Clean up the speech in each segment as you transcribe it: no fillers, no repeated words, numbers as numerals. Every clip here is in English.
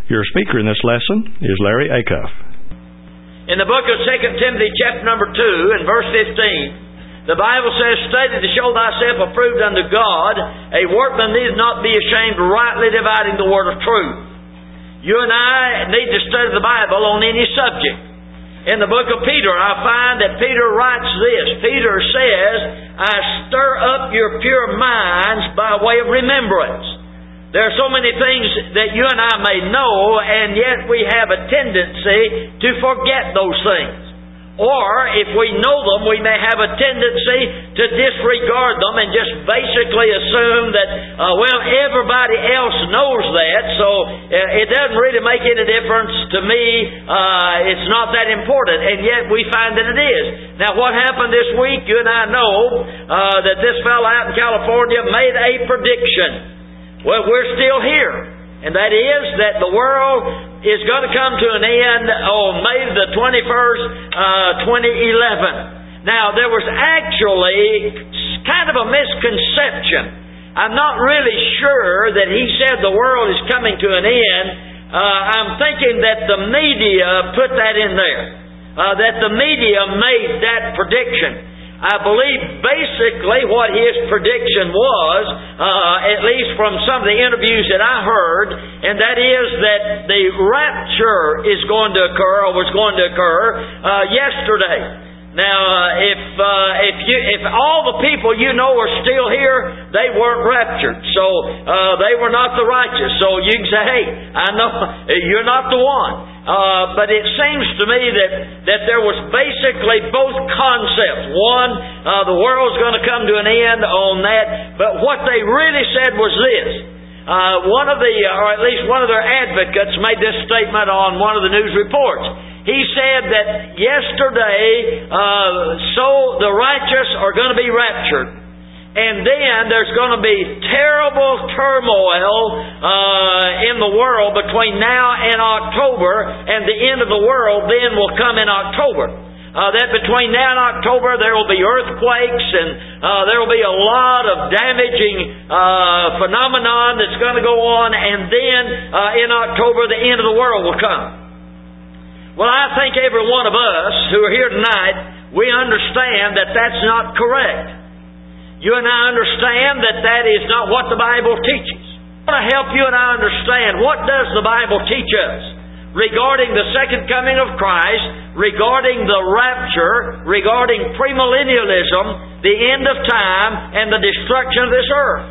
Your speaker in this lesson is Larry Acuff. In the book of 2 Timothy chapter number 2 and verse 15, the Bible says, "Study to show thyself approved unto God, a workman needs not be ashamed, rightly dividing the word of truth." You and I need to study the Bible on any subject. In the book of Peter, I find that Peter writes this. Peter says, "I stir up your pure minds by way of remembrance." There are so many things that you and I may know, and yet we have a tendency to forget those things. Or, if we know them, we may have a tendency to disregard them and just basically assume that, everybody else knows that, so it doesn't really make any difference to me. It's not that important, and yet we find that it is. Now, what happened this week, you and I know that this fellow out in California made a prediction. Well, we're still here. And that is that the world is going to come to an end on May the 21st, 2011. Now, there was actually kind of a misconception. I'm not really sure that he said the world is coming to an end. I'm thinking that the media put that in there. That the media made that prediction. I believe basically what his prediction was, at least from some of the interviews that I heard, and that is that the rapture is going to occur, or was going to occur, yesterday. Now, if all the people you know are still here, they weren't raptured, so they were not the righteous. So you can say, "Hey, I know you're not the one." But it seems to me that there was basically both concepts. One, the world's going to come to an end on that. But what they really said was this. One of their advocates made this statement on one of the news reports. He said that yesterday, so the righteous are going to be raptured. And then there's going to be terrible turmoil in the world between now and October, and the end of the world then will come in October. That between now and October there will be earthquakes, and there will be a lot of damaging phenomenon that's going to go on, and then in October the end of the world will come. Well, I think every one of us who are here tonight, we understand that that's not correct. You and I understand that that is not what the Bible teaches. I want to help you and I understand, what does the Bible teach us regarding the second coming of Christ, regarding the rapture, regarding premillennialism, the end of time, and the destruction of this earth.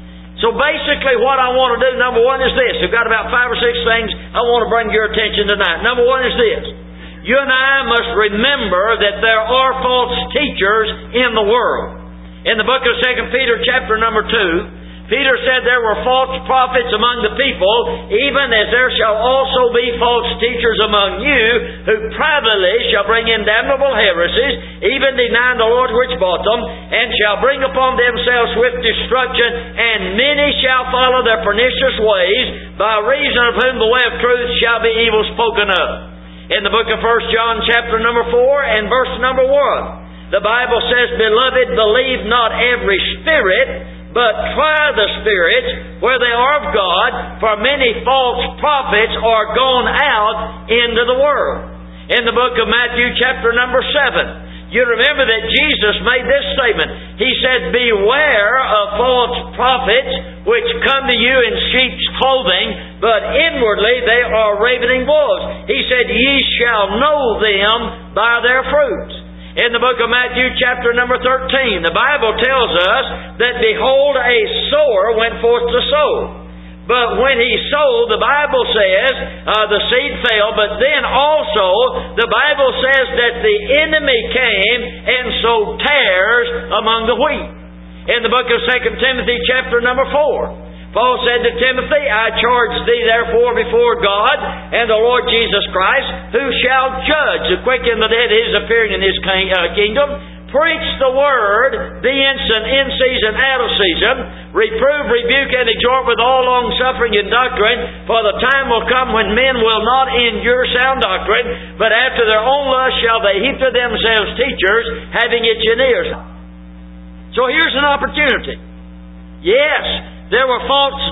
So basically what I want to do, number one, is this. We've got about 5 or 6 things I want to bring your attention tonight. Number one is this. You and I must remember that there are false teachers in the world. In the book of 2 Peter chapter number 2, Peter said there were false prophets among the people, even as there shall also be false teachers among you, who privately shall bring in damnable heresies, even denying the Lord which bought them, and shall bring upon themselves swift destruction, and many shall follow their pernicious ways, by reason of whom the way of truth shall be evil spoken of. In the book of 1 John chapter number 4 and verse number 1, the Bible says, "Beloved, believe not every spirit, but try the spirits, where they are of God, for many false prophets are gone out into the world." In the book of Matthew chapter number 7, you remember that Jesus made this statement. He said, "Beware of false prophets, which come to you in sheep's clothing, but inwardly they are ravening wolves." He said, "Ye shall know them by their fruits." In the book of Matthew chapter number 13, the Bible tells us that, "Behold, a sower went forth to sow. But when he sowed," the Bible says, "the seed fell, but then also the Bible says that the enemy came and sowed tares among the wheat." In the book of 2 Timothy chapter number 4, Paul said to Timothy, "I charge thee therefore before God and the Lord Jesus Christ, who shall judge the quick and the dead, his appearing in his kingdom. Preach the word, be instant in season, out of season. Reprove, rebuke, and exhort with all long suffering and doctrine. For the time will come when men will not endure sound doctrine, but after their own lust shall they heap to themselves teachers, having itching ears." So here's an opportunity. Yes, there were false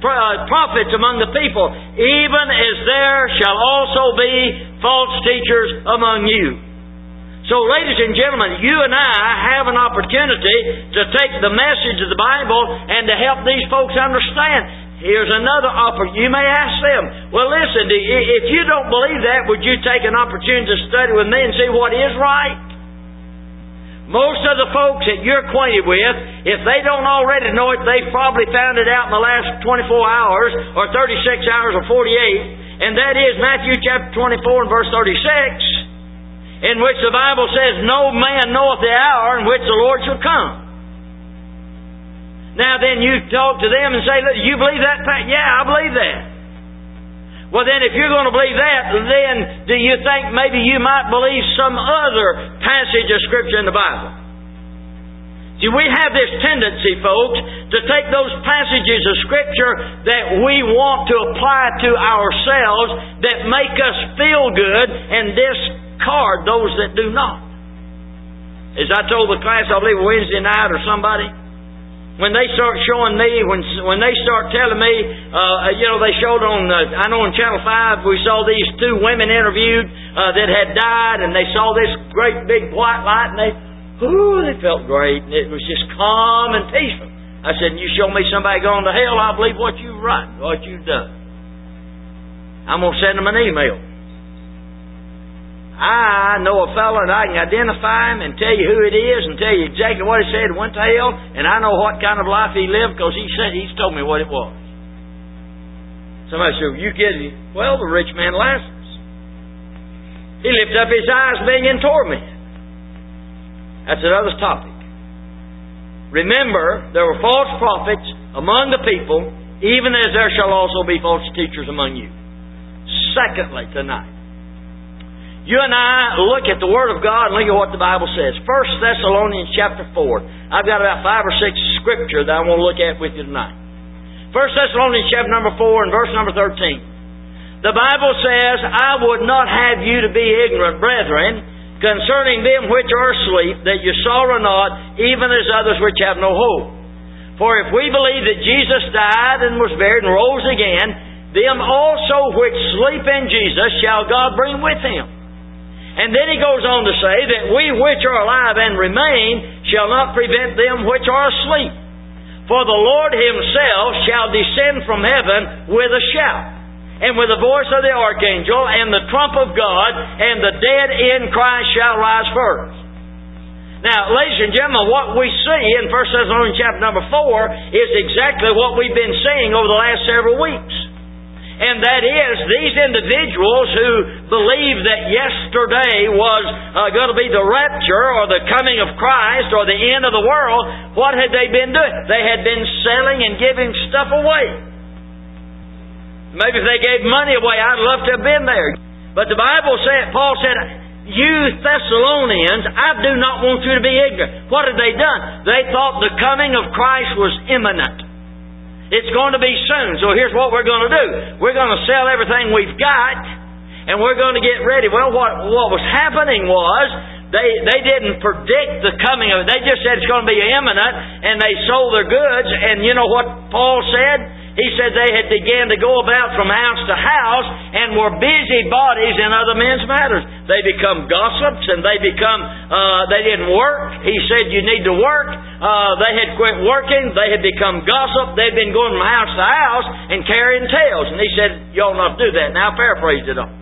prophets among the people, even as there shall also be false teachers among you. So, ladies and gentlemen, you and I have an opportunity to take the message of the Bible and to help these folks understand. Here's another opportunity. You may ask them, well, listen, if you don't believe that, would you take an opportunity to study with me and see what is right? Most of the folks that you're acquainted with, if they don't already know it, they've probably found it out in the last 24 hours or 36 hours or 48. And that is Matthew chapter 24 and verse 36, in which the Bible says, no man knoweth the hour in which the Lord shall come. Now then you talk to them and say, look, you believe that? Yeah, I believe that. Well then, if you're going to believe that, then do you think maybe you might believe some other passage of Scripture in the Bible? See, we have this tendency, folks, to take those passages of Scripture that we want to apply to ourselves that make us feel good and discard those that do not. As I told the class, I believe Wednesday night or somebody, when they start showing me, when they start telling me, they showed on, I know on Channel 5, we saw these two women interviewed that had died, and they saw this great big white light, and they felt great, and it was just calm and peaceful. I said, you show me somebody going to hell, I believe what you've written, what you've done. I'm going to send them an email. I know a fellow and I can identify him and tell you who it is and tell you exactly what he said, went to hell, and I know what kind of life he lived because he's told me what it was. Somebody said, you kidding? Well, the rich man Lazarus. He lifted up his eyes being in torment. That's another topic. Remember, there were false prophets among the people, even as there shall also be false teachers among you. Secondly, tonight, you and I look at the Word of God and look at what the Bible says. 1 Thessalonians chapter 4. I've got about 5 or 6 scripture that I want to look at with you tonight. 1 Thessalonians chapter number 4 and verse number 13. The Bible says, I would not have you to be ignorant, brethren, concerning them which are asleep, that you sorrow not, even as others which have no hope. For if we believe that Jesus died and was buried and rose again, them also which sleep in Jesus shall God bring with Him. And then he goes on to say that we which are alive and remain shall not prevent them which are asleep. For the Lord Himself shall descend from heaven with a shout, and with the voice of the archangel, and the trump of God, and the dead in Christ shall rise first. Now, ladies and gentlemen, what we see in 1 Thessalonians chapter number 4 is exactly what we've been seeing over the last several weeks. And that is, these individuals who believed that yesterday was going to be the rapture or the coming of Christ or the end of the world, what had they been doing? They had been selling and giving stuff away. Maybe if they gave money away, I'd love to have been there. But the Bible said, Paul said, you Thessalonians, I do not want you to be ignorant. What had they done? They thought the coming of Christ was imminent. It's going to be soon, so here's what we're going to do. We're going to sell everything we've got, and we're going to get ready. Well, what was happening was, they didn't predict the coming of it. They just said it's going to be imminent, and they sold their goods, and you know what Paul said? He said they had began to go about from house to house and were busy bodies in other men's matters. They become gossips and they didn't work. He said you need to work. They had quit working. They had become gossip. They'd been going from house to house and carrying tales. And he said, you ought not do that. Now I paraphrased it on.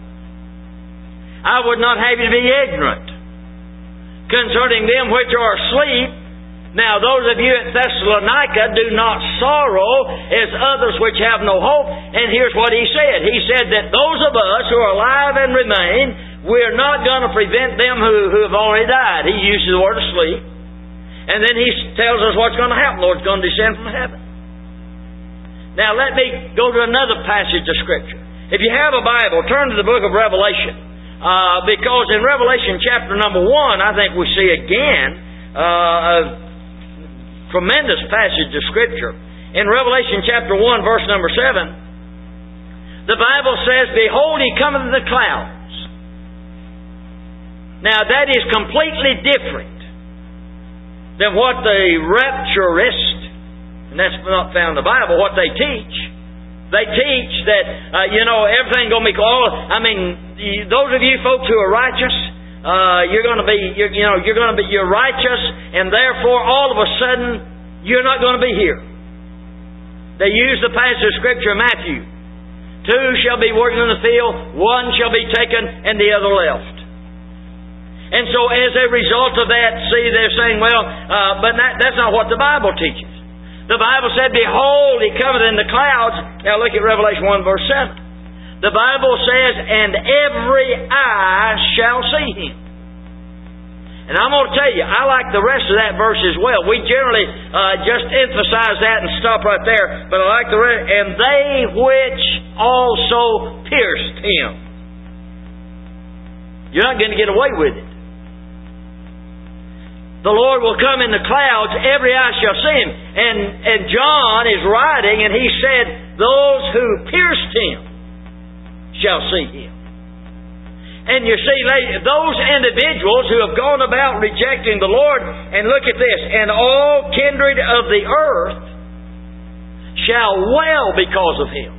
I would not have you to be ignorant concerning them which are asleep. Now, those of you at Thessalonica, do not sorrow as others which have no hope. And here's what he said. He said that those of us who are alive and remain, we're not going to prevent them who have already died. He uses the word asleep. And then he tells us what's going to happen. The Lord's going to descend from heaven. Now, let me go to another passage of Scripture. If you have a Bible, turn to the book of Revelation. Because in Revelation chapter number 1, I think we see again a tremendous passage of Scripture. In Revelation chapter 1, verse number 7, the Bible says, behold, He cometh in the clouds. Now, that is completely different than what the rapturist, and that's not found in the Bible, what they teach. They teach that, everything going to be those of you folks who are righteous, you're righteous, and therefore all of a sudden you're not going to be here. They use the passage of Scripture in Matthew. 2 shall be working in the field, 1 shall be taken, and the other left. And so as a result of that, they're saying, but that's not what the Bible teaches. The Bible said, behold, He cometh in the clouds. Now look at Revelation 1 verse 7. The Bible says, and every eye shall see Him. And I'm going to tell you, I like the rest of that verse as well. We generally just emphasize that and stop right there. But I like the rest. And they which also pierced Him. You're not going to get away with it. The Lord will come in the clouds, every eye shall see Him. And John is writing, and he said, those who pierced Him shall see Him. And you see, those individuals who have gone about rejecting the Lord, and look at this, and all kindred of the earth shall wail because of Him.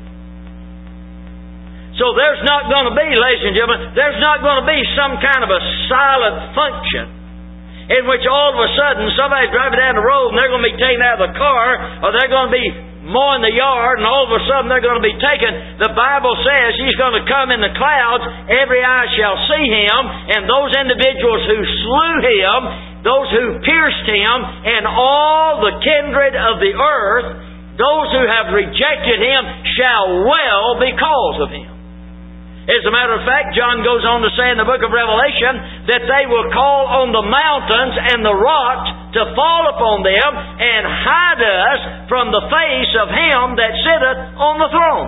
So there's not going to be, ladies and gentlemen, there's not going to be some kind of a silent function in which all of a sudden somebody's driving down the road and they're going to be taken out of the car, or they're going to be mowing the yard, and all of a sudden they're going to be taken. The Bible says He's going to come in the clouds, every eye shall see Him, and those individuals who slew Him, those who pierced Him, and all the kindred of the earth, those who have rejected Him, shall wail because of Him. As a matter of fact, John goes on to say in the book of Revelation that they will call on the mountains and the rocks to fall upon them and hide us from the face of Him that sitteth on the throne.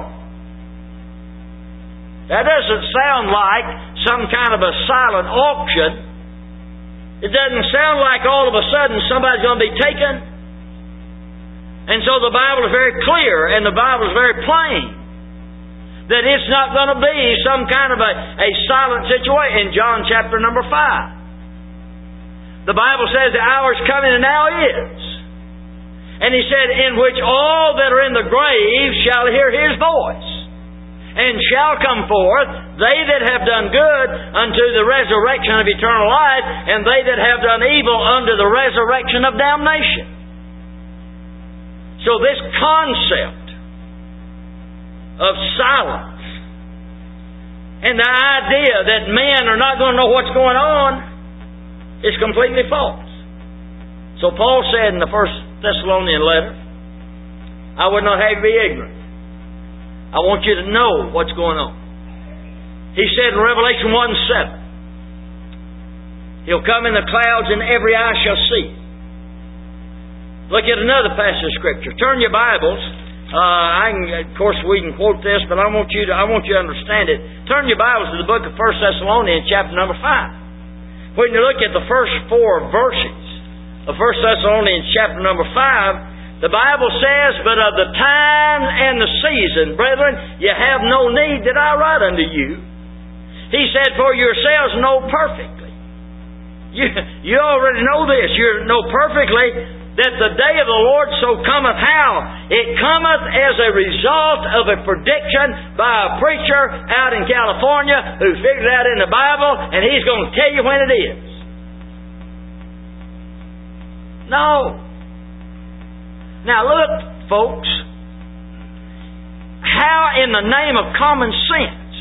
That doesn't sound like some kind of a silent auction. It doesn't sound like all of a sudden somebody's going to be taken. And so the Bible is very clear and the Bible is very plain that it's not going to be some kind of a silent situation. In John chapter number 5, the Bible says the hour is coming and now is. And He said, in which all that are in the grave shall hear His voice, and shall come forth, they that have done good unto the resurrection of eternal life, and they that have done evil unto the resurrection of damnation. So this concept of silence and the idea that men are not going to know what's going on is completely false. So Paul said in the 1 Thessalonian letter, I would not have you be ignorant. I want you to know what's going on. He said in Revelation 1:7, He'll come in the clouds and every eye shall see. Look at another passage of Scripture. Turn your Bibles. Of course, we can quote this, but I want you to understand it. Turn your Bibles to the book of 1 Thessalonians, chapter number 5. When you look at the first 4 verses of 1 Thessalonians, chapter number 5, the Bible says, but of the time and the season, brethren, you have no need that I write unto you. He said, for yourselves know perfectly. You already know this. You know perfectly that the day of the Lord so cometh how? It cometh as a result of a prediction by a preacher out in California who figured it out in the Bible, and he's going to tell you when it is. No. Now look, folks, how in the name of common sense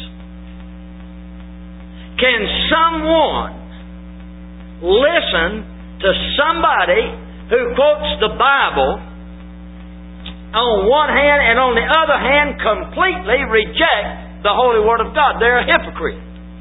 can someone listen to somebody who quotes the Bible on one hand and on the other hand completely reject the Holy Word of God? They're a hypocrite.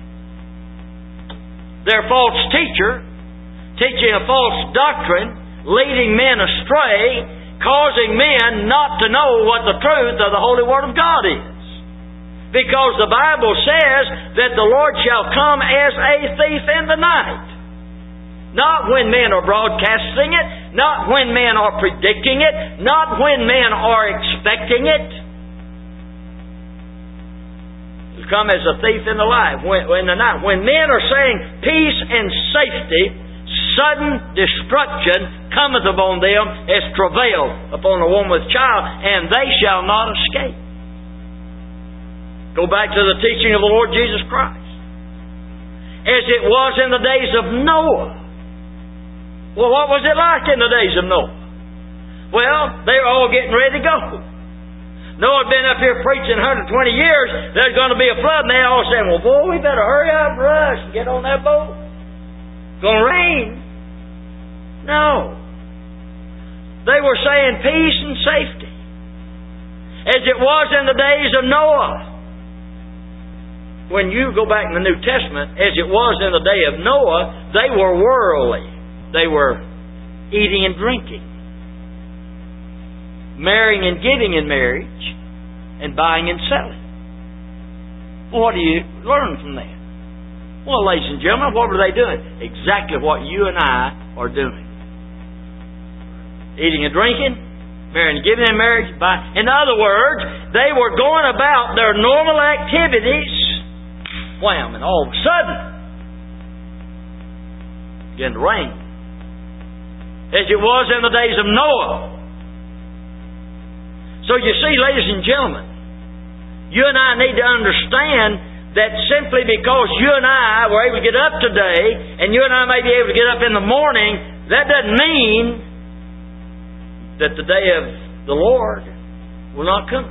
They're a false teacher, teaching a false doctrine, leading men astray, causing men not to know what the truth of the Holy Word of God is. Because the Bible says that the Lord shall come as a thief in the night. Not when men are broadcasting it, not when men are predicting it, not when men are expecting it. He'll come as a thief in the night. When men are saying peace and safety, sudden destruction cometh upon them as travail upon a woman with child, and they shall not escape. Go back to the teaching of the Lord Jesus Christ. As it was in the days of Noah. Well, what was it like in the days of Noah? Well, they were all getting ready to go. Noah had been up here preaching 120 years. There's going to be a flood, and they all saying, well, boy, we better hurry up and rush and get on that boat. It's going to rain. No. They were saying peace and safety. As it was in the days of Noah. When you go back in the New Testament, as it was in the day of Noah, they were worldly. They were eating and drinking, marrying and giving in marriage, and buying and selling. What do you learn from that? Well, ladies and gentlemen, what were they doing? Exactly what you and I are doing. Eating and drinking, marrying and giving in marriage, buying. In other words, they were going about their normal activities. Wham! And all of a sudden, it began to rain. As it was in the days of Noah. So you see, ladies and gentlemen, you and I need to understand that simply because you and I were able to get up today, and you and I may be able to get up in the morning, that doesn't mean that the day of the Lord will not come.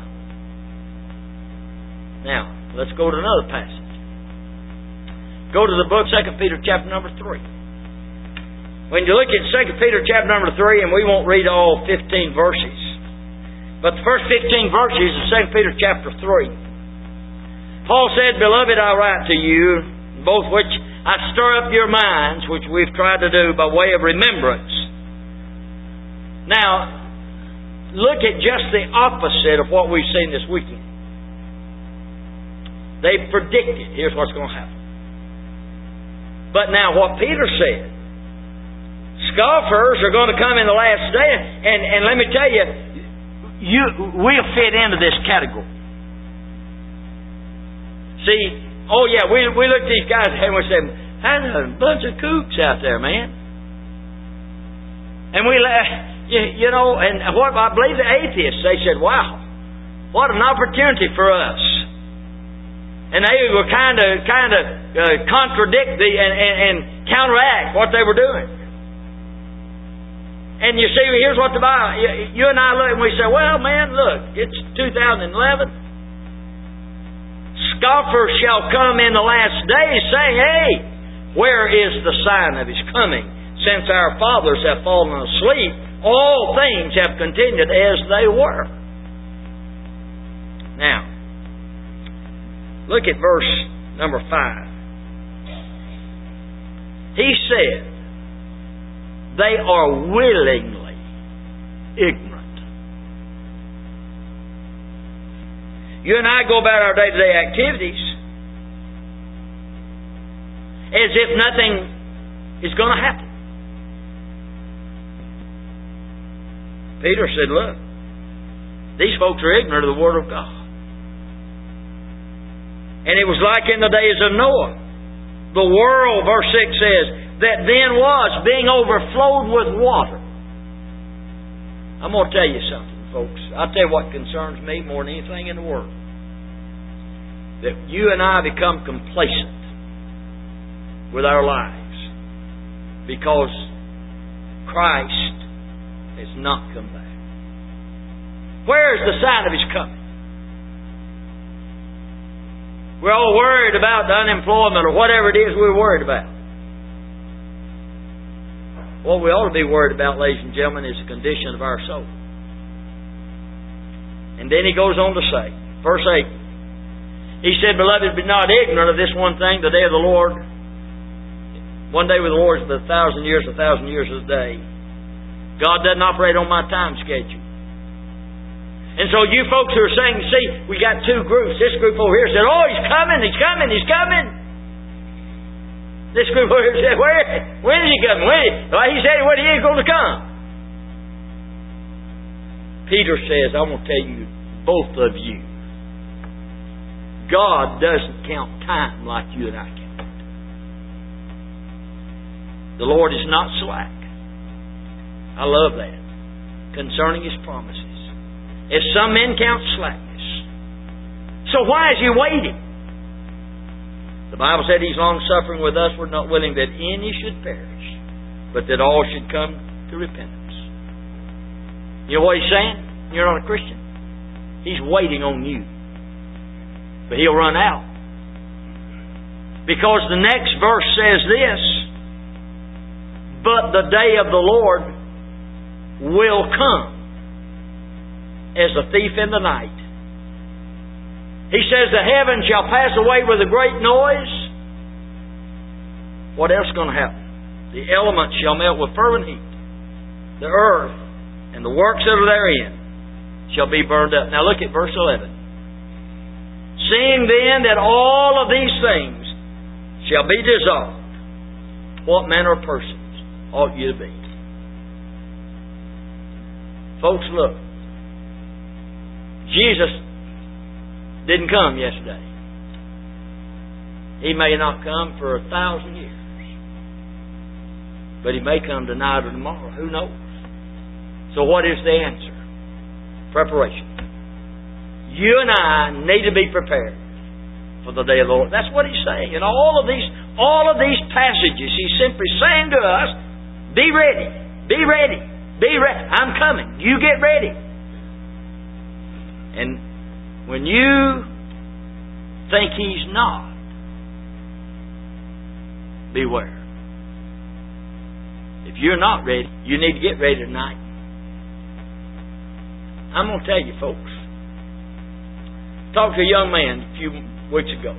Now, let's go to another passage. Go to the book, 2 Peter chapter number 3. When you look at 2 Peter chapter number 3, and we won't read all 15 verses, but the first 15 verses of 2 Peter chapter 3. Paul said, Beloved, I write to you, both which I stir up your minds, which we've tried to do by way of remembrance. Now, look at just the opposite of what we've seen this weekend. They predicted, here's what's going to happen. But now what Peter said, scoffers are going to come in the last day, and let me tell you, we'll fit into this category. See, oh yeah, we look at these guys and we say, there's a bunch of kooks out there, man. And we you know, and what I believe the atheists, they said, wow, what an opportunity for us. And they were kind of contradict and counteract what they were doing. And you see, here's what the Bible. You and I look and we say, well, man, look, it's 2011. Scoffers shall come in the last days, saying, hey, where is the sign of His coming? Since our fathers have fallen asleep, all things have continued as they were. Now, look at verse number 5. He said, they are willingly ignorant. You and I go about our day-to-day activities as if nothing is going to happen. Peter said, look, these folks are ignorant of the Word of God. And it was like in the days of Noah. The world, verse 6 says, that then was being overflowed with water. I'm going to tell you something, folks. I'll tell you what concerns me more than anything in the world. That you and I become complacent with our lives because Christ has not come back. Where is the sign of His coming? We're all worried about the unemployment or whatever it is we're worried about. What we ought to be worried about, ladies and gentlemen, is the condition of our soul. And then he goes on to say, verse 8, he said, Beloved, be not ignorant of this one thing, the day of the Lord. One day with the Lord is but 1,000 years, 1,000 years is a day. God doesn't operate on my time schedule. And so you folks who are saying, see, we got two groups. This group over here said, oh, He's coming, He's coming, He's coming. This group over here said, when is He coming? Well, He said when He is going to come. Peter says, I'm going to tell you, both of you, God doesn't count time like you and I count. The Lord is not slack. I love that. Concerning His promises. As some men count slackness, So why is He waiting? The Bible said He's long-suffering with us. We're not willing that any should perish, but that all should come to repentance. You know what He's saying? You're not a Christian. He's waiting on you. But He'll run out. Because the next verse says this, but the day of the Lord will come as a thief in the night. He says the heavens shall pass away with a great noise. What else is going to happen? The elements shall melt with fervent heat. The earth and the works that are therein shall be burned up. Now look at verse 11. Seeing then that all of these things shall be dissolved, what manner of persons ought you to be? Folks, look. Jesus didn't come yesterday. He may not come for 1,000 years. But He may come tonight or tomorrow. Who knows? So what is the answer? Preparation. You and I need to be prepared for the day of the Lord. That's what He's saying. In all of these passages, He's simply saying to us, be ready. Be ready. Be ready. I'm coming. You get ready. And when you think He's not, beware. If you're not ready, you need to get ready tonight. I'm going to tell you, folks. Talked to a young man a few weeks ago.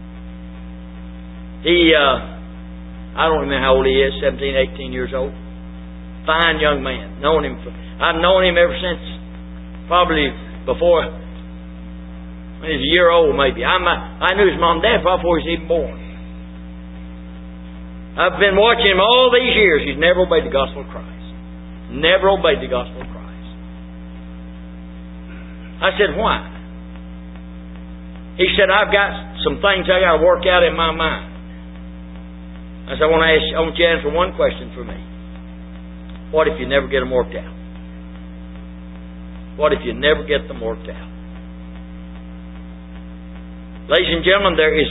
He, I don't remember how old he is, 17, 18 years old. Fine young man. I've known him ever since, probably before, when he was a year old maybe. I knew his mom and dad probably before he was even born. I've been watching him all these years. He's never obeyed the gospel of Christ. Never obeyed the gospel of Christ. I said, why? He said, I've got some things I got to work out in my mind. I said, I want you to answer one question for me. What if you never get them worked out? What if you never get them worked out? Ladies and gentlemen, there's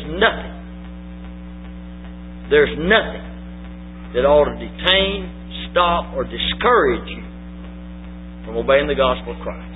nothing that ought to detain, stop, or discourage you from obeying the gospel of Christ.